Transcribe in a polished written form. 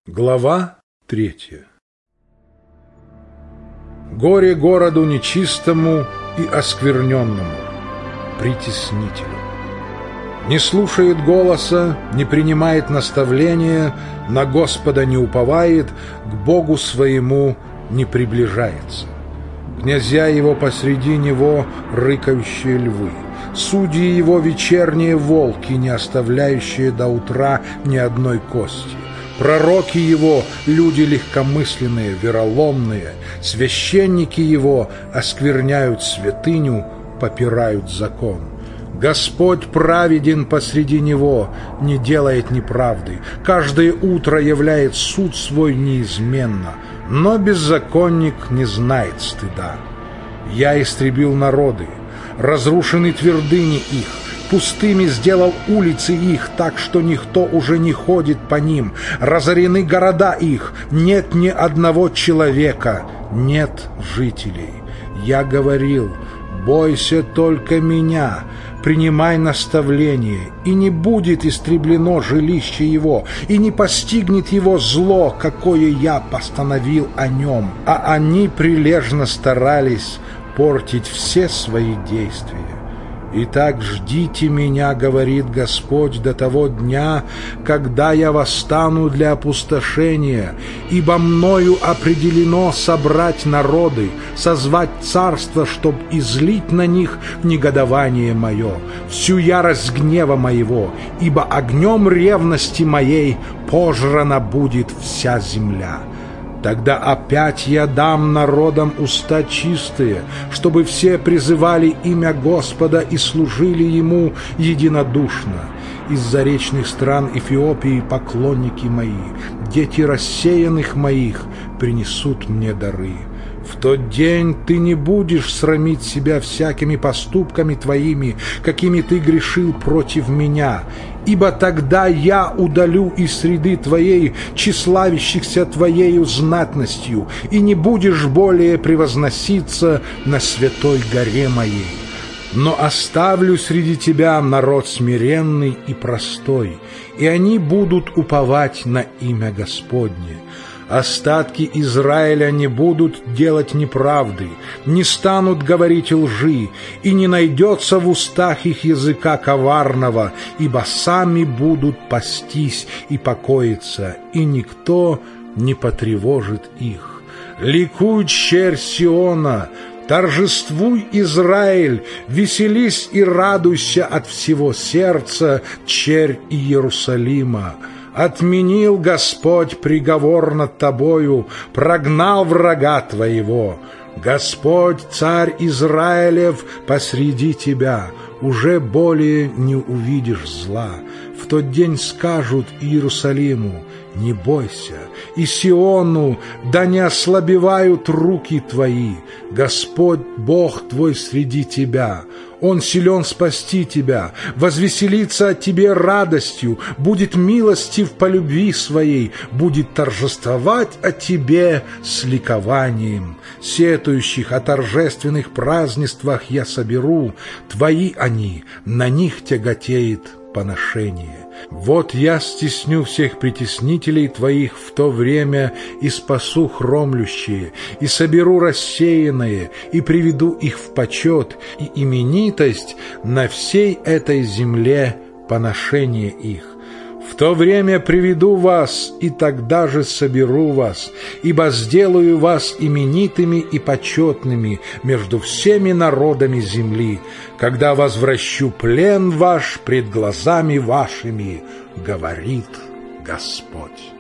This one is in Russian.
Глава 3. Горе городу нечистому и оскверненному, притеснителю. Не слушает голоса, не принимает наставления, на Господа не уповает, к Богу своему не приближается. Князья его посреди него рыкающие львы, судьи его вечерние волки, не оставляющие до утра ни одной кости. Пророки его — люди легкомысленные, вероломные, священники его оскверняют святыню, попирают закон. Господь праведен посреди него, не делает неправды, каждое утро являет суд свой неизменно, но беззаконник не знает стыда. Я истребил народы, разрушены твердыни их, пустыми сделал улицы их, так что никто уже не ходит по ним. Разорены города их, нет ни одного человека, нет жителей. Я говорил: бойся только меня, принимай наставление, и не будет истреблено жилище его, и не постигнет его зло, какое я постановил о нем. А они прилежно старались портить все свои действия. «Итак, ждите меня, — говорит Господь, — до того дня, когда я восстану для опустошения, ибо мною определено собрать народы, созвать царство, чтоб излить на них негодование мое, всю ярость гнева моего, ибо огнем ревности моей пожрана будет вся земля». Тогда опять я дам народам уста чистые, чтобы все призывали имя Господа и служили Ему единодушно. Из заречных стран Эфиопии поклонники мои, дети рассеянных моих принесут мне дары. В тот день ты не будешь срамить себя всякими поступками твоими, какими ты грешил против меня, ибо тогда я удалю из среды твоей тщеславящихся твоею знатностью, и не будешь более превозноситься на святой горе моей. Но оставлю среди тебя народ смиренный и простой, и они будут уповать на имя Господне. Остатки Израиля не будут делать неправды, не станут говорить лжи, и не найдется в устах их языка коварного, ибо сами будут пастись и покоиться, и никто не потревожит их. Ликуй, черь Сиона! Торжествуй, Израиль, веселись и радуйся от всего сердца, черь Иерусалима. Отменил Господь приговор над тобою, прогнал врага твоего. Господь, царь Израилев, посреди тебя, уже более не увидишь зла. В тот день скажут Иерусалиму: не бойся, и Сиону: да не ослабевают руки твои. Господь Бог твой среди тебя, Он силен спасти тебя, возвеселится о тебе радостью, будет милостив по любви своей, будет торжествовать о тебе с ликованием. Сетующих о торжественных празднествах я соберу, твои они, на них тяготеет поношение. Вот я стесню всех притеснителей твоих в то время и спасу хромлющие, и соберу рассеянные, и приведу их в почет, и именитость на всей этой земле поношение их. В то время приведу вас, и тогда же соберу вас, ибо сделаю вас именитыми и почетными между всеми народами земли, когда возвращу плен ваш пред глазами вашими, говорит Господь.